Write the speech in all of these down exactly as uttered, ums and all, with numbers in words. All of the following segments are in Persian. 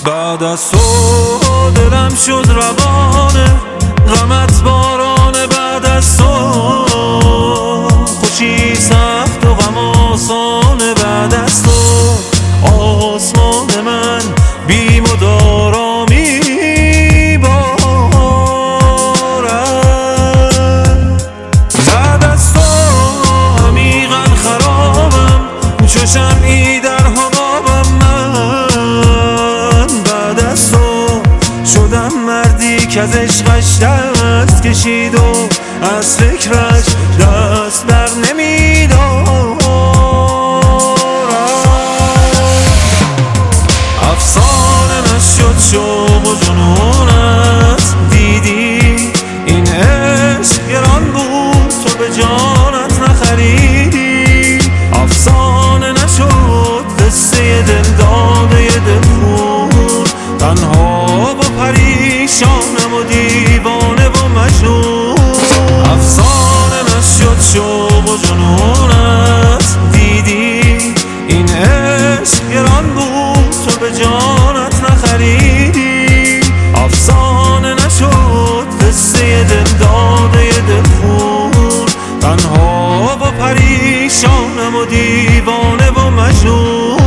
بعد از تو دلم شد روانه، غمت بارانه. بعد از تو خوشی سخت و غم آسانه. بعد از تو آسمان من بیم و دارامی بارد. بعد از تو عمیقا خرابم، چو شمعی در حبابم من. بعد از تو شدم مردی که از عشقش دست کشید و از فکرش دست بر نمیدارد. افسانه نشد شوق و جنونت، دیدی این عشق گران بود تو به جانت نخریدی. افسانه نشد قصه دل داده دلخون، تنها و پریشانم و دیوانه و مجنون. افسانه نشد شوق و جنونت، دیدی این عشق گران بود تو به جانت نخریدی. افسانه نشد قصه دل داده دلخون، تنها و پریشانم و دیوانه و مجنون.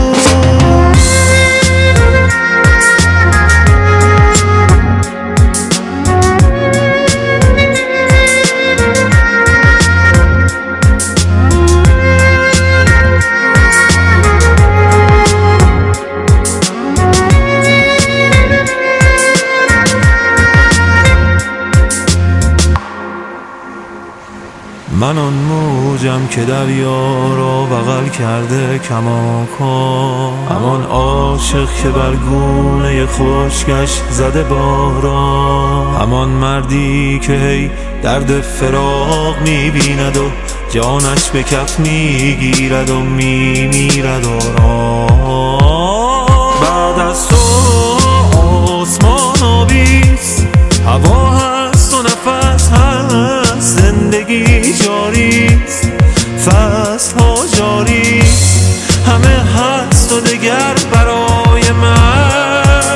من آن موجم که دریا را بغل کرده کماکان، همان عاشق که بر گونه خشکش زده باران، همان مردی که هی درد فراق میبیند و جانش به کف میگیرد و میمیرد آرام. بعد از تو آسمان آبیست، هوا هست و نفس هست، زندگی جاریست، فصل ها جاریست، همه هست و دگر برای من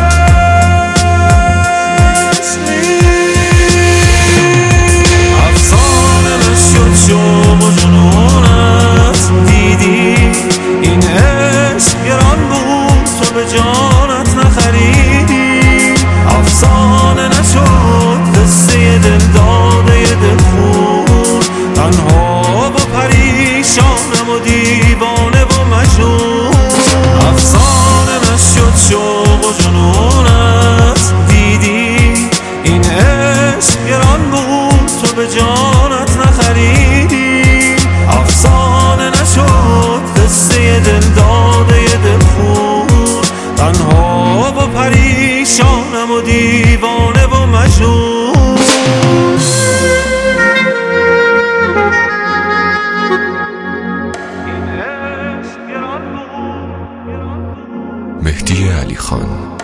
نیست. افسانه نشد شوق و جنونت، دیدی این عشق گران بود تو به جانت نخریدی. افسانه نشد قصه دل داده دلخون، تنها و پریشانم و دیوانه و مجنون. افسانه نشد شوق و جنونت، دیدی این عشق گران بود تو به جانت نخریدی. افسانه نشد قصه دل داده دلخون، تنها و پریشانم و دیوانه و مجنون. مهدی علی خان.